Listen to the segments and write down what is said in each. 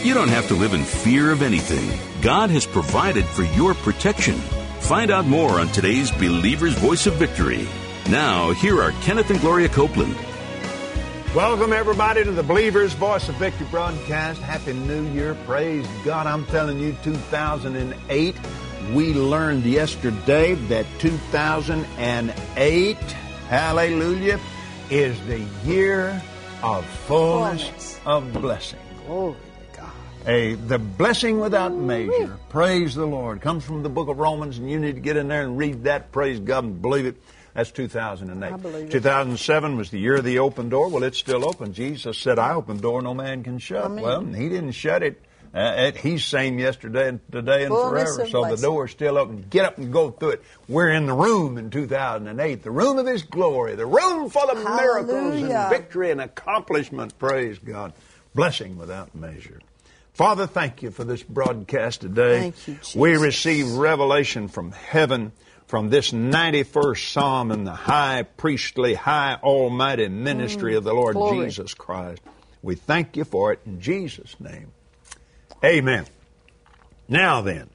You don't have to live in fear of anything. God has provided for your protection. Find out more on today's Believer's Voice of Victory. Now, here are Kenneth and Gloria Copeland. Welcome, everybody, to the Believer's Voice of Victory broadcast. Happy New Year. Praise God. I'm telling you, 2008. We learned yesterday that 2008, hallelujah, is the year of fullness of blessing. Glory to God. The blessing without measure. Praise the Lord. Comes from the book of Romans, and you need to get in there and read that. Praise God and believe it. That's 2008. I believe it. 2007 was the year of the open door. Well, it's still open. Jesus said, I open the door no man can shut. Amen. Well, he didn't shut it. He's same yesterday and today and Fullness forever. of So blessing. the door's still open. Get up and go through it. We're in the room in 2008, the room of His glory, the room full of miracles Hallelujah. and victory and accomplishment. Praise God. Blessing without measure. Father, thank you for this broadcast today. Thank you, Jesus. We receive revelation from heaven from this 91st Psalm in the high priestly, high almighty ministry of the Lord Glory. Jesus Christ. We thank you for it in Jesus' name. Amen. Now then,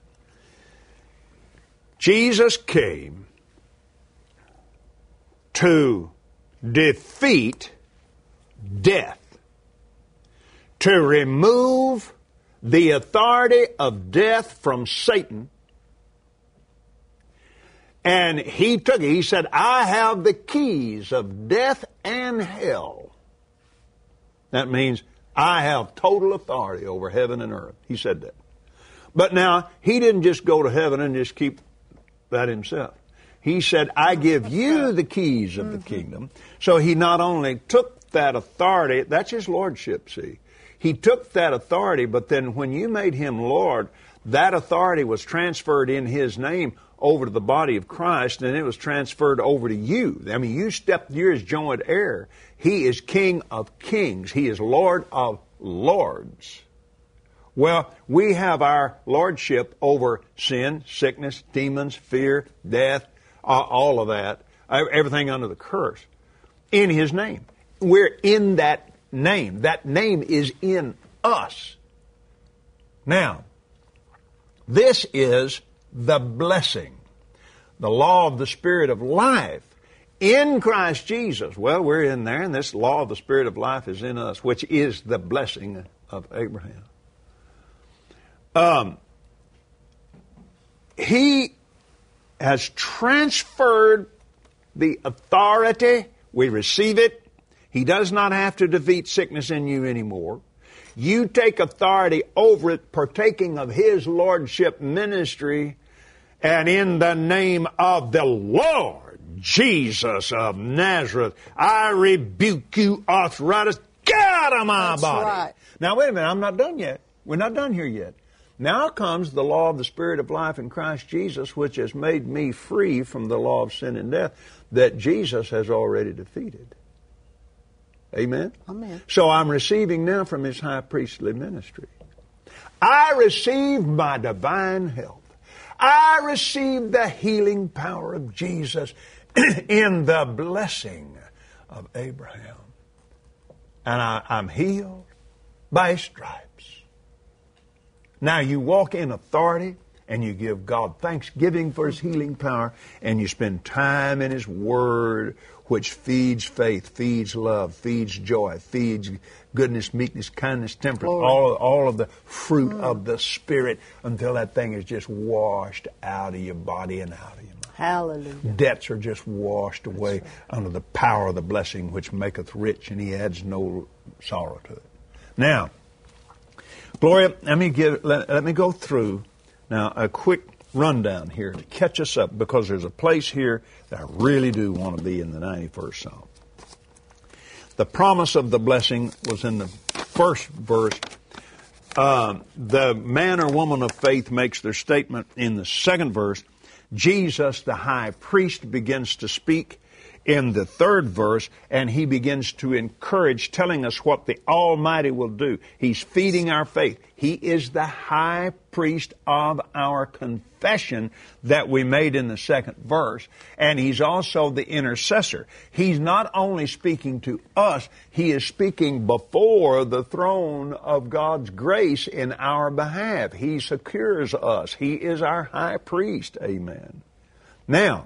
Jesus came to defeat death, to remove the authority of death from Satan. And he said, I have the keys of death and hell. That means I have total authority over heaven and earth. He said that. But now, he didn't just go to heaven and just keep that himself. He said, I give you the keys of the kingdom. So he not only took that authority, that's his lordship, see. He took that authority, but then when you made him Lord, that authority was transferred in his name over to the body of Christ, and it was transferred over to you. I mean, you're his joint heir. He is King of kings. He is Lord of lords. Well, we have our lordship over sin, sickness, demons, fear, death, all of that, everything under the curse, in his name. We're in that name. That name is in us. Now, this is the blessing, the law of the Spirit of life in Christ Jesus. Well, we're in there, and this law of the Spirit of life is in us, which is the blessing of Abraham. He has transferred the authority. We receive it. He does not have to defeat sickness in you anymore. You take authority over it, partaking of His lordship ministry, and in the name of the Lord Jesus of Nazareth, I rebuke you, arthritis. Get out of my body. Right. Now, wait a minute. I'm not done yet. We're not done here yet. Now comes the law of the Spirit of life in Christ Jesus, which has made me free from the law of sin and death that Jesus has already defeated. Amen? Amen. So I'm receiving now from His high priestly ministry. I receive my divine health. I receive the healing power of Jesus in the blessing of Abraham. And I'm healed by His stripes. Now you walk in authority and you give God thanksgiving for His healing power, and you spend time in His Word, which feeds faith, feeds love, feeds joy, feeds goodness, meekness, kindness, temperance, all of the fruit of the Spirit, until that thing is just washed out of your body and out of your mind. Hallelujah. Debts are just washed away under the power of the blessing which maketh rich, and He adds no sorrow to it. Now, Gloria, let me go through now a quick rundown here to catch us up, because there's a place here that I really do want to be in the 91st Psalm. The promise of the blessing was in the first verse. The man or woman of faith makes their statement in the second verse. Jesus, the high priest, begins to speak in the 3rd verse, and he begins to encourage, telling us what the Almighty will do. He's feeding our faith. He is the high priest of our confession that we made in the 2nd verse, and he's also the intercessor. He's not only speaking to us, he is speaking before the throne of God's grace in our behalf. He secures us. He is our high priest. Amen. Now,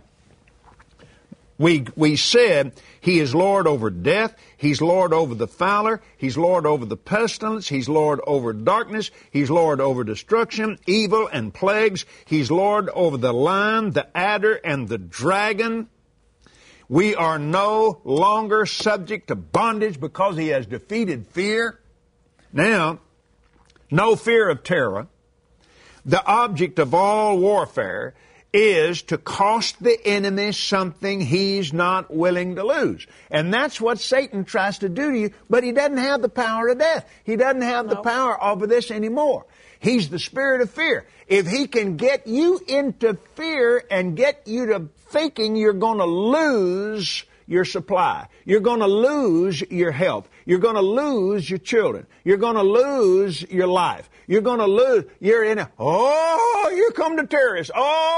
we said he is Lord over death, he's Lord over the fowler, he's Lord over the pestilence, he's Lord over darkness, he's Lord over destruction, evil and plagues, he's Lord over the lion, the adder, and the dragon. We are no longer subject to bondage because he has defeated fear. Now, no fear of terror. The object of all warfare is to cost the enemy something he's not willing to lose. And that's what Satan tries to do to you, but he doesn't have the power of death. He doesn't have the power over this anymore. He's the spirit of fear. If he can get you into fear and get you to thinking you're going to lose your supply, you're going to lose your health, you're going to lose your children, you're going to lose your life, you're going to lose, you're in a, oh, here come the terrorists,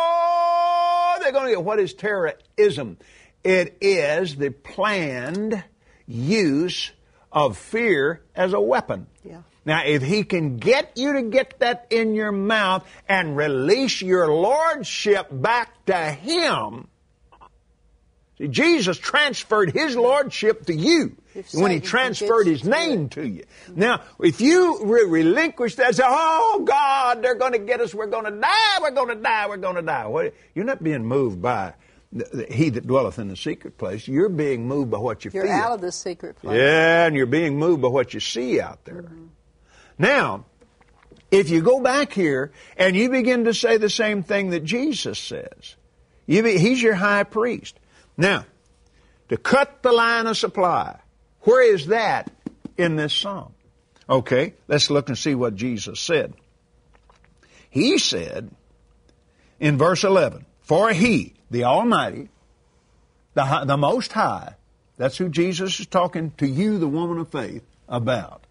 oh, they're going to get, what is terrorism? It is the planned use of fear as a weapon. Yeah. Now, if he can get you to get that in your mouth and release your lordship back to him. See, Jesus transferred his lordship to you when he transferred his name to you. Now, if you relinquish that, say, oh, God, they're going to get us, we're going to die, we're going to die, we're going to die. Well, you're not being moved by he that dwelleth in the secret place. You're being moved by what you feel. You're out of the secret place. Yeah, and you're being moved by what you see out there. Mm-hmm. Now, if you go back here and you begin to say the same thing that Jesus says, he's your high priest. Now, to cut the line of supply, where is that in this psalm? Okay, let's look and see what Jesus said. He said in verse 11, for he, the Almighty, the Most High, that's who Jesus is talking to you, the woman of faith, about.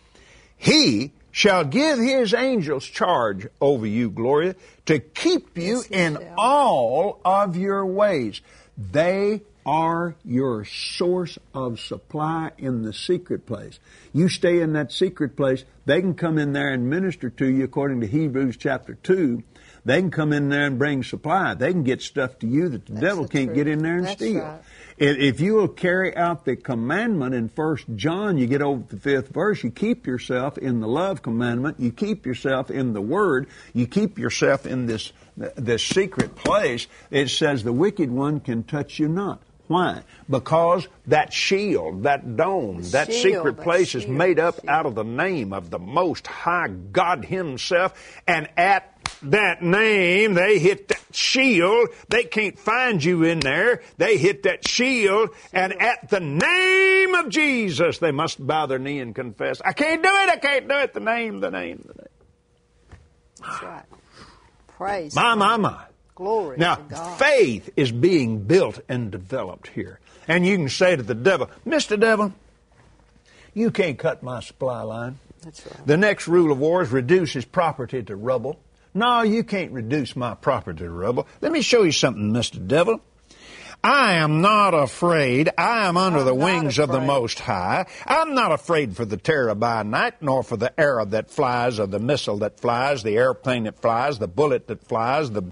He shall give his angels charge over you, Gloria, to keep you in all of your ways. They are your source of supply in the secret place. You stay in that secret place, they can come in there and minister to you according to Hebrews chapter 2. They can come in there and bring supply. They can get stuff to you that the devil can't get in there and steal. Right. If you will carry out the commandment in 1 John, you get over the 5th verse, you keep yourself in the love commandment, you keep yourself in the Word, you keep yourself in this secret place. It says the wicked one can touch you not. Why? Because that shield, that dome, that secret place is made up out of the name of the Most High God Himself, and at that name, they hit that shield. They can't find you in there. They hit that shield, and at the name of Jesus, they must bow their knee and confess, I can't do it, I can't do it. The name, the name, the name. That's right. Praise My. Glory now, to God. Faith is being built and developed here. And you can say to the devil, Mr. Devil, you can't cut my supply line. That's right. The next rule of war is reduce his property to rubble. No, you can't reduce my property to rubble. Let me show you something, Mr. Devil. I am not afraid. I am under the wings of the Most High. I'm not afraid for the terror by night, nor for the arrow that flies, or the missile that flies, the airplane that flies, the bullet that flies, the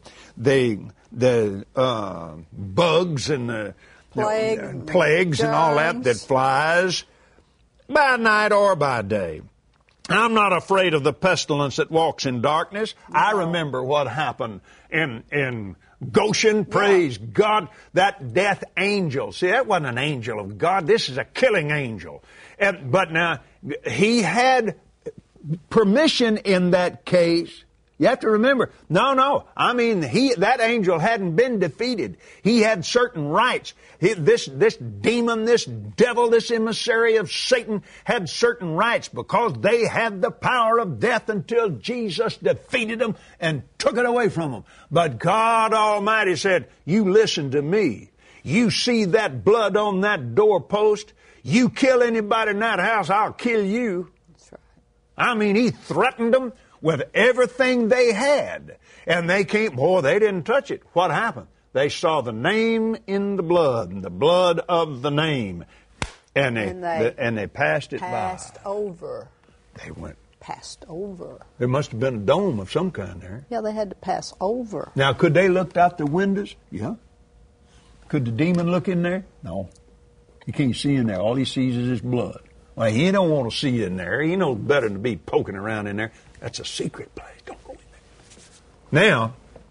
bugs and the plagues and all that flies by night or by day. I'm not afraid of the pestilence that walks in darkness. No. I remember what happened in Goshen. Praise God. That death angel. See, that wasn't an angel of God. This is a killing angel. But now, he had permission in that case. You have to remember, that angel hadn't been defeated. He had certain rights. This demon, this devil, this emissary of Satan had certain rights because they had the power of death until Jesus defeated them and took it away from them. But God Almighty said, you listen to me. You see that blood on that doorpost, you kill anybody in that house, I'll kill you. That's right. I mean, he threatened them with everything they had. And they came, boy, they didn't touch it. What happened? They saw the name in the blood of the name. And they passed it by. Passed over. They went. Passed over. There must have been a dome of some kind there. Yeah, they had to pass over. Now, could they look out the windows? Yeah. Could the demon look in there? No. He can't see in there. All he sees is his blood. Well, he don't want to see in there. He knows better than to be poking around in there. That's a secret place. Don't go in there. Now,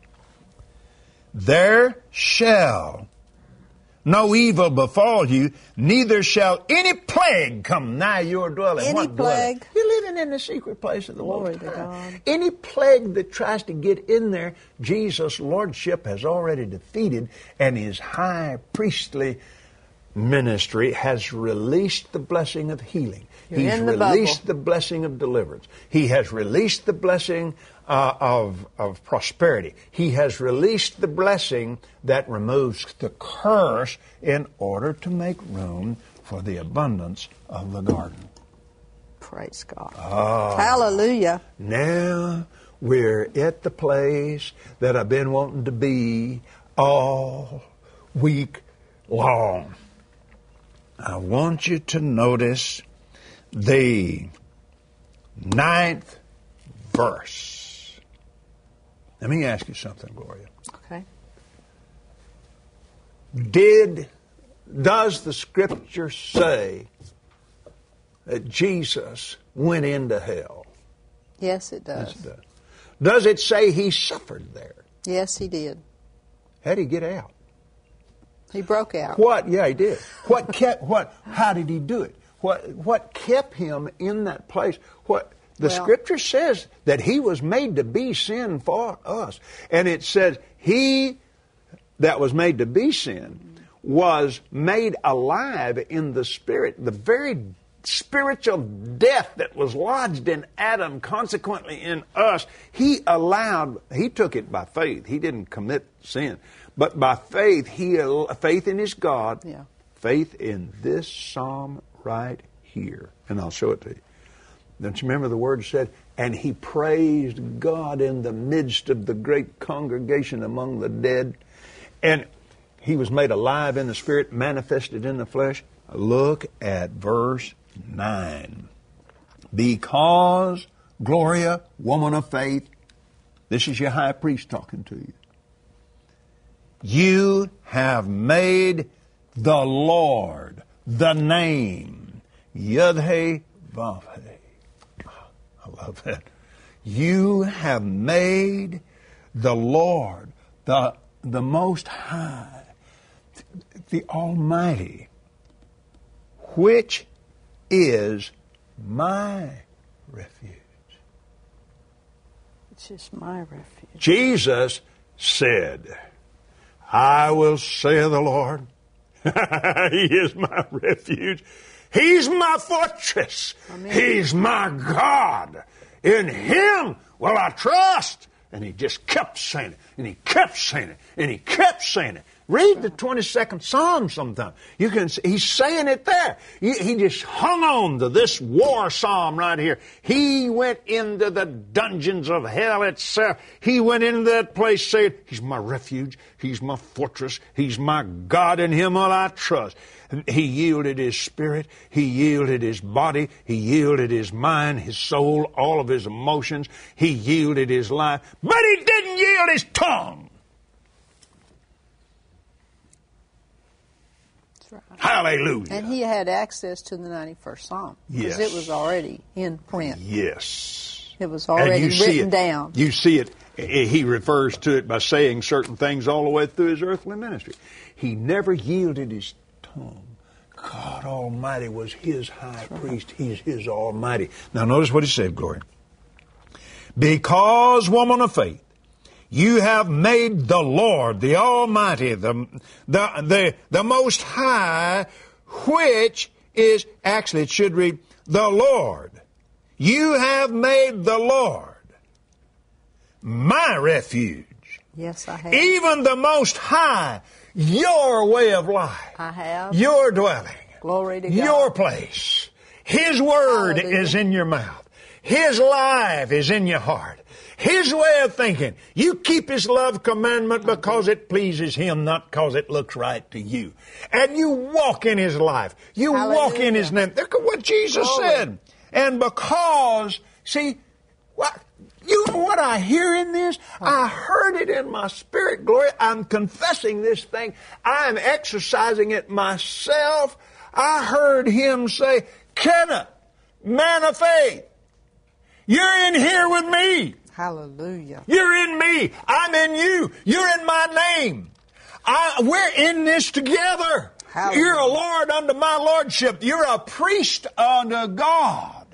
there shall no evil befall you, neither shall any plague come nigh your dwelling. Any what dwelling? plague? You're living in the secret place of the Glory Most to High. God. Any plague that tries to get in there, Jesus' lordship has already defeated, and his high priestly ministry has released the blessing of healing. He's in the released bubble. the blessing of deliverance. He has released the blessing of prosperity. He has released the blessing that removes the curse in order to make room for the abundance of the garden. Praise God. Hallelujah. Now we're at the place that I've been wanting to be all week long. I want you to notice the 9th verse. Let me ask you something, Gloria. Okay. Does the Scripture say that Jesus went into hell? Yes, it does. Yes, it does. Does it say he suffered there? Yes, he did. How'd he get out? He broke out. What? Yeah, he did. How did he do it? What kept him in that place? The Scripture says that he was made to be sin for us. And it says he that was made to be sin was made alive in the Spirit. The very spiritual death that was lodged in Adam, consequently in us, he took it by faith. He didn't commit sin. But by faith, faith in his God, faith in this psalm right here. And I'll show it to you. Don't you remember the word said, and he praised God in the midst of the great congregation among the dead. And he was made alive in the Spirit, manifested in the flesh. Look at verse 9. Because, Gloria, woman of faith, this is your high priest talking to you. You have made the Lord, the name, Yud-Heh, Vav-Heh. I love that. You have made the Lord, the Most High, the Almighty, which is my refuge. It's just my refuge. Jesus said, I will say of the Lord, he is my refuge. He's my fortress. Amen. He's my God. In him will I trust. And he just kept saying it, and he kept saying it, and he kept saying it. Read the 22nd Psalm sometime. You can see, he's saying it there. He just hung on to this war psalm right here. He went into the dungeons of hell itself. He went into that place saying, he's my refuge, he's my fortress, he's my God, in him will I trust. He yielded his spirit, he yielded his body, he yielded his mind, his soul, all of his emotions. He yielded his life, but he didn't yield his tongue. Right. Hallelujah. And he had access to the 91st Psalm. Because it was already in print. Yes. It was already written down. You see it. He refers to it by saying certain things all the way through his earthly ministry. He never yielded his tongue. God Almighty was his high priest. He's his Almighty. Now notice what he said, Gloria. Because, woman of faith, you have made the Lord, the Almighty, the Most High, which is, actually it should read, the Lord. You have made the Lord my refuge. Yes, I have. Even the Most High, your way of life. I have. Your dwelling. Glory to God. Your place. His word Hallelujah. is in your mouth. His life is in your heart. His way of thinking. You keep His love commandment because it pleases Him, not because it looks right to you. And you walk in His life. You walk in His name. Look at what Jesus said. And because, see, you know what I hear in this? I heard it in my spirit, Gloria. I'm confessing this thing. I'm exercising it myself. I heard Him say, Kenneth, man of faith, you're in here with me. Hallelujah. You're in me. I'm in you. You're in my name. We're in this together. Hallelujah. You're a Lord under my lordship. You're a priest under God,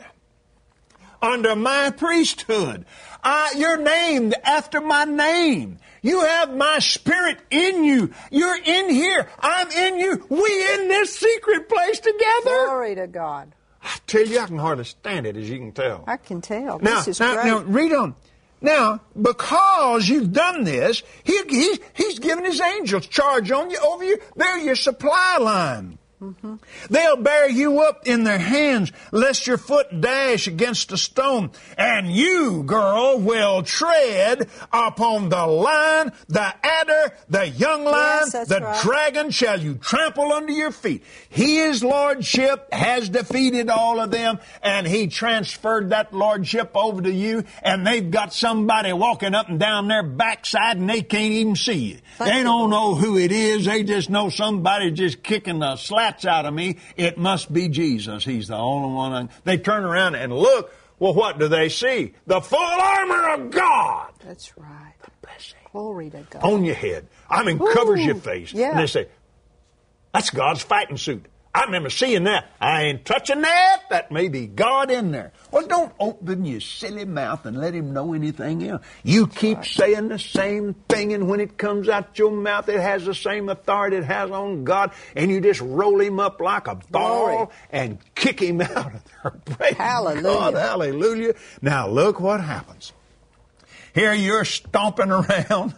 under my priesthood. You're named after my name. You have my spirit in you. You're in here. I'm in you. We in this secret place together. Glory to God. I tell you, I can hardly stand it, as you can tell. I can tell. This is great. Now, read on. Now, because you've done this, He's given His angels charge on you, over you. They're your supply line. Mm-hmm. They'll bear you up in their hands, lest your foot dash against a stone. And you, girl, will tread upon the lion, the adder, the young lion, the dragon shall you trample under your feet. His lordship has defeated all of them, and He transferred that lordship over to you, and they've got somebody walking up and down their backside, and they can't even see you. They don't know who it is. They just know somebody just kicking the slats out of me. It must be Jesus. He's the only one. They turn around and look. Well, what do they see? The full armor of God. That's right. The blessing. Glory to God. On your head. Covers your face. Yeah. And they say, that's God's fighting suit. I remember seeing that. I ain't touching that. That may be God in there. Well, don't open your silly mouth and let Him know anything else. You keep saying the same thing, and when it comes out your mouth, it has the same authority it has on God, and you just roll Him up like a ball and kick Him out of there. Praise Hallelujah. God, hallelujah. Now, look what happens. Here you're stomping around.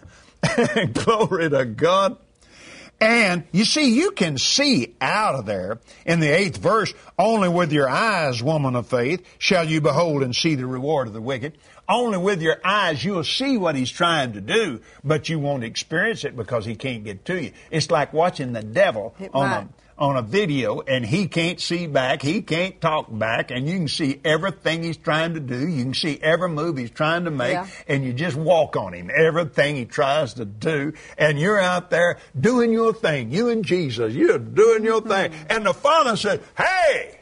Glory to God. And, you see, you can see out of there, in the 8th verse, only with your eyes, woman of faith, shall you behold and see the reward of the wicked. Only with your eyes you'll see what He's trying to do, but you won't experience it because He can't get to you. It's like watching the devil on a video, and he can't see back, he can't talk back, and you can see everything he's trying to do. You can see every move he's trying to make, and you just walk on him, everything he tries to do, and you're out there doing your thing. You and Jesus, you're doing your thing. And the Father said, hey,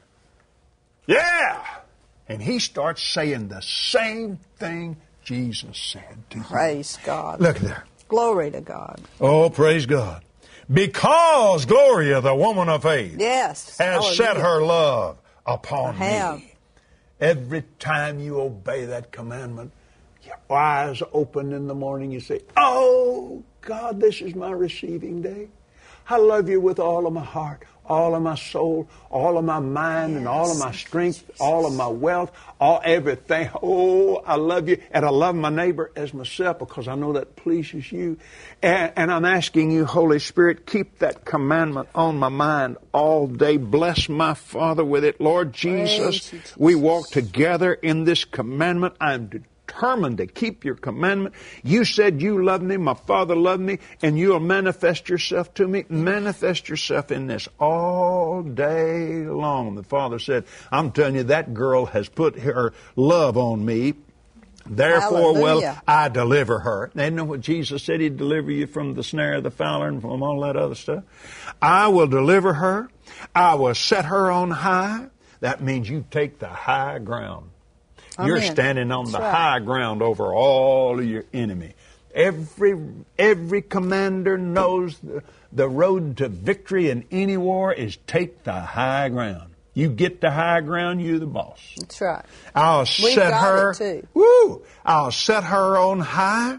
yeah. And He starts saying the same thing Jesus said to you. Praise God. Look there. Glory to God. Oh, praise God. Because Gloria, the woman of faith, has set her love upon me. Every time you obey that commandment, your eyes open in the morning, you say, oh, God, this is my receiving day. I love you with all of my heart, all of my soul, all of my mind, and all of my strength, all of my wealth, everything. Oh, I love you. And I love my neighbor as myself because I know that pleases you. And I'm asking you, Holy Spirit, keep that commandment on my mind all day. Bless my Father with it. Lord Jesus, we walk together in this commandment. I'm determined to keep your commandment. You said you love me, my Father loved me, and you'll manifest yourself to me. Manifest yourself in this all day long. The Father said, I'm telling you, that girl has put her love on me. Therefore, will I deliver her. They know what Jesus said. He'd deliver you from the snare of the fowler and from all that other stuff. I will deliver her. I will set her on high. That means you take the high ground. You're standing on the high ground over all of your enemy. Every commander knows the road to victory in any war is take the high ground. You get the high ground, you're the boss. That's right. I'll set her on high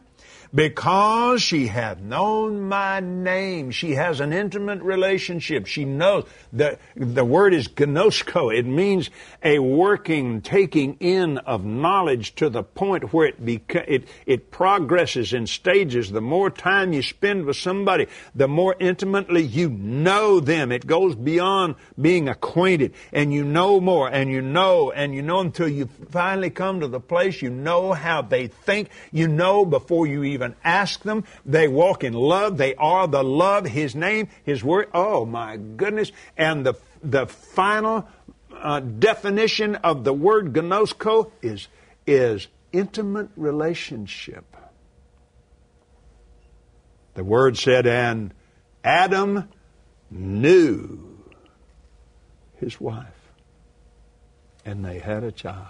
Because she hath known my name. She has an intimate relationship. She knows. The word is gnosko. It means a working, taking in of knowledge to the point where it progresses in stages. The more time you spend with somebody, the more intimately you know them. It goes beyond being acquainted, and you know more, and you know until you finally come to the place you know how they think. You know before you even ask them. They walk in love. They are the love. His name, His word. Oh my goodness. And the final definition of the word gnosko is intimate relationship. The word said, and Adam knew his wife, and they had a child.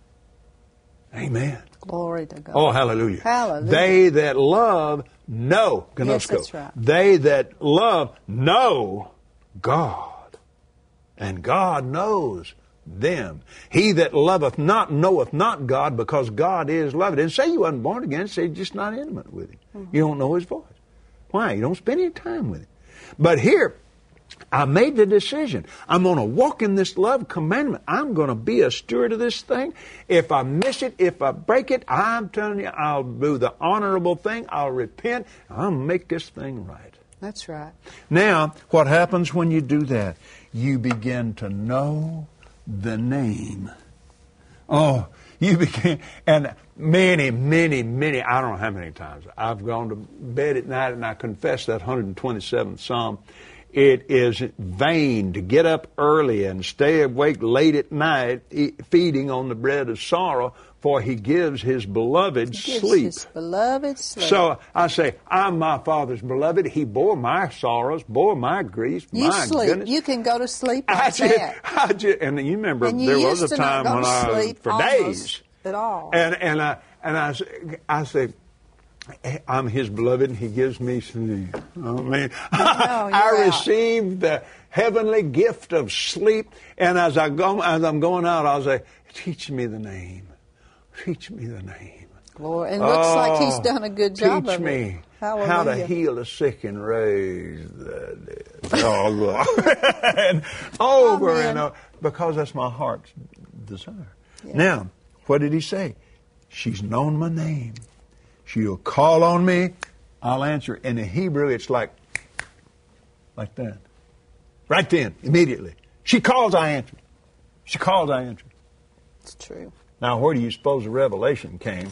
Amen. Glory to God. Oh, hallelujah. Hallelujah. They that love know. Yes, that's right. They that love know God, and God knows them. He that loveth not knoweth not God, because God is love. It didn't say you wasn't born again. It said you're just not intimate with Him. Mm-hmm. You don't know His voice. Why? You don't spend any time with Him. But here, I made the decision. I'm going to walk in this love commandment. I'm going to be a steward of this thing. If I miss it, if I break it, I'm telling you, I'll do the honorable thing. I'll repent. I'll make this thing right. That's right. Now, what happens when you do that? You begin to know the name. Oh, you begin, and many, I don't know how many times I've gone to bed at night and I confess that 127th Psalm. It is vain to get up early and stay awake late at night, feeding on the bread of sorrow, for He gives His beloved sleep. His beloved sleep. So I say, I'm my Father's beloved. He bore my sorrows, bore my griefs. You my sleep. Goodness. You can go to sleep like that. And you remember and you there was a time when I for days at all. And I say, I'm His beloved, and He gives me sleep. Oh, man. I received the heavenly gift of sleep, and as I'm going out, I'll say, teach me the name. Teach me the name. Lord, and it looks like He's done a good job of it. Teach me how to heal the sick and raise the dead. Oh, Lord. And over and over, because that's my heart's desire. Yeah. Now, what did He say? She's known my name. She'll call on me, I'll answer. In the Hebrew, it's like that. Right then, immediately. She calls, I answer. She calls, I answer. It's true. Now, where do you suppose the revelation came?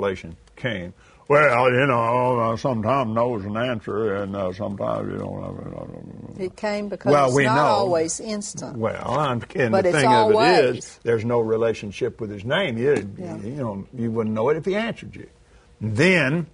Well, sometimes no is an answer, and sometimes you don't know. It came because it's not always instant. Well, and but the thing of it is, there's no relationship with His name. You wouldn't know it if He answered you. Then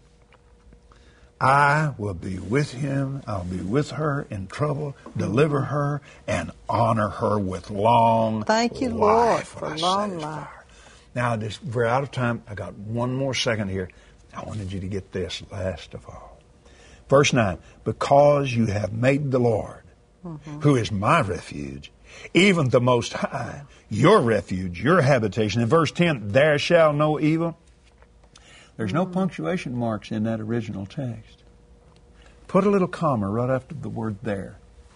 I will be with him. I'll be with her in trouble, deliver her, and honor her with long life. Thank you, Lord, for long life. Now, we're out of time. I got one more second here. I wanted you to get this last of all. Verse 9, because you have made the Lord, who is my refuge, even the Most High, your refuge, your habitation. In verse 10, there shall no evil. There's no punctuation marks in that original text. Put a little comma right after the word there.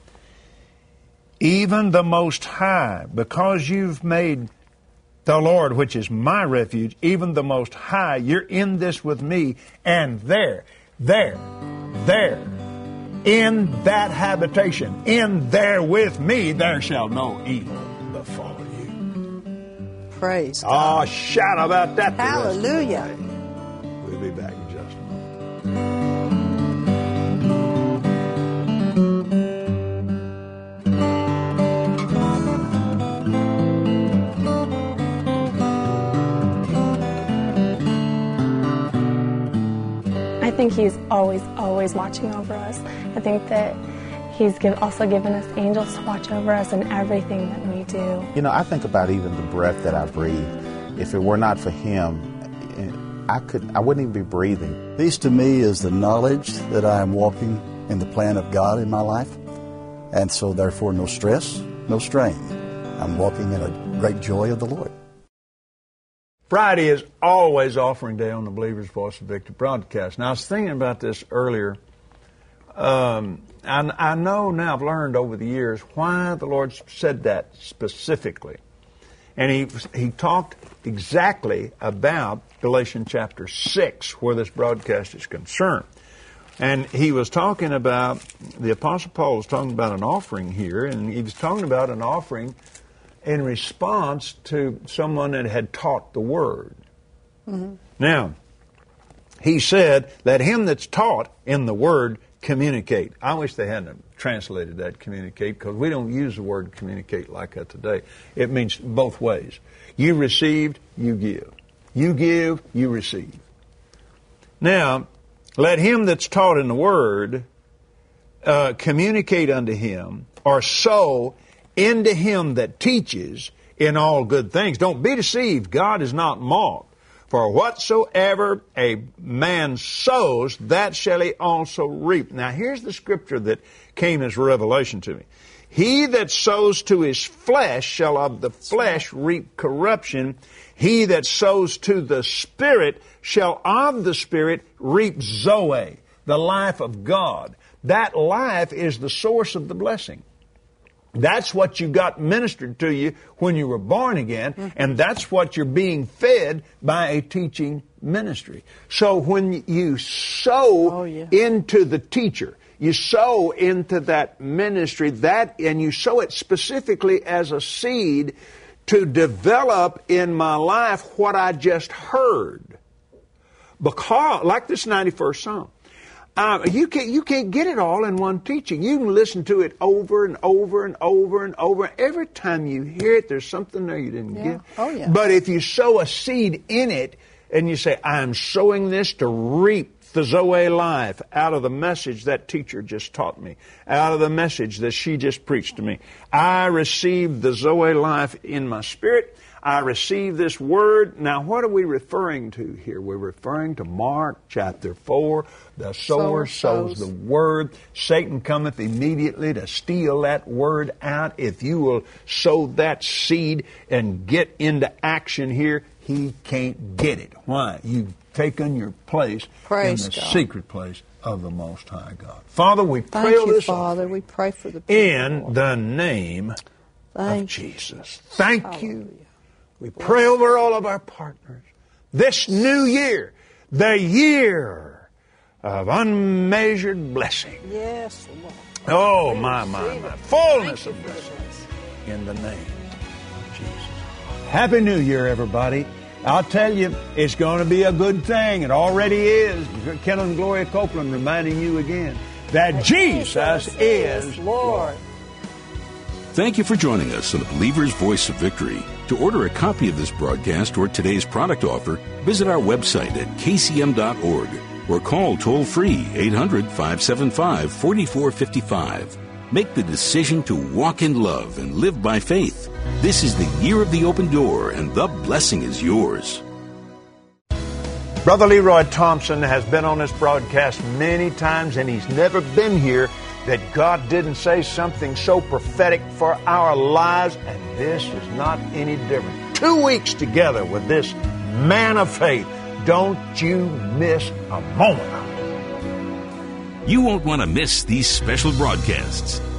Even the Most High, because you've made the Lord, which is my refuge, even the Most High, you're in this with me, and there, in that habitation, in there with me, there shall no evil befall you. Praise God. Oh, shout about that. Hallelujah. We'll be back in just a moment. I think He's always watching over us. I think that He's also given us angels to watch over us in everything that we do. You know, I think about even the breath that I breathe. If it were not for Him, I wouldn't even be breathing. Peace to me is the knowledge that I am walking in the plan of God in my life. And so therefore no stress, no strain. I'm walking in a great joy of the Lord. Friday is always offering day on the Believer's Voice of Victory broadcast. Now, I was thinking about this earlier. I know now, I've learned over the years why the Lord said that specifically. And he talked exactly about Galatians chapter 6, where this broadcast is concerned. And he was talking about, the Apostle Paul was talking about an offering here, and he was talking about an offering in response to someone that had taught the Word. Mm-hmm. Now, he said, let him that's taught in the Word communicate. I wish they hadn't translated that communicate, because we don't use the word communicate like that today. It means both ways. You received, you give. You give, you receive. Now, let him that's taught in the Word communicate unto him, or sow into him that teaches in all good things. Don't be deceived. God is not mocked. For whatsoever a man sows, that shall he also reap. Now, here's the scripture that came as revelation to me. He that sows to his flesh shall of the flesh reap corruption. He that sows to the Spirit shall of the Spirit reap Zoe, the life of God. That life is the source of the blessing. That's what you got ministered to you when you were born again, and that's what you're being fed by a teaching ministry. So when you sow into the teacher, you sow into that ministry, and you sow it specifically as a seed to develop in my life what I just heard. Because, like this 91st Psalm, you can't get it all in one teaching. You can listen to it over and over and over and over. Every time you hear it, there's something there you didn't get. Oh, yeah. But if you sow a seed in it, and you say, I'm sowing this to reap the Zoe life out of the message that teacher just taught me, out of the message that she just preached to me. I received the Zoe life in my spirit. I received this word. Now, what are we referring to here? We're referring to Mark chapter 4. The sower sows the word. Satan cometh immediately to steal that word out. If you will sow that seed and get into action here, he can't get it. Why? You've taken your place in the secret place of the Most High God. Father, we pray Thank you, this Father. We pray for the people, in Lord. the name of Jesus. Thank Hallelujah. you. We pray over all of our partners. This new year, the year of unmeasured blessing. Yes, Lord. Oh, my. Fullness of blessing. In the name of Jesus. Happy New Year, everybody. I'll tell you, it's going to be a good thing. It already is. Kenneth and Gloria Copeland reminding you again that Jesus is Lord. Thank you for joining us on the Believer's Voice of Victory. To order a copy of this broadcast or today's product offer, visit our website at kcm.org or call toll-free 800-575-4455. Make the decision to walk in love and live by faith. This is the year of the open door, and the blessing is yours. Brother Leroy Thompson has been on this broadcast many times, and he's never been here that God didn't say something so prophetic for our lives, and this is not any different. 2 weeks together with this man of faith. Don't you miss a moment of it. You won't want to miss these special broadcasts.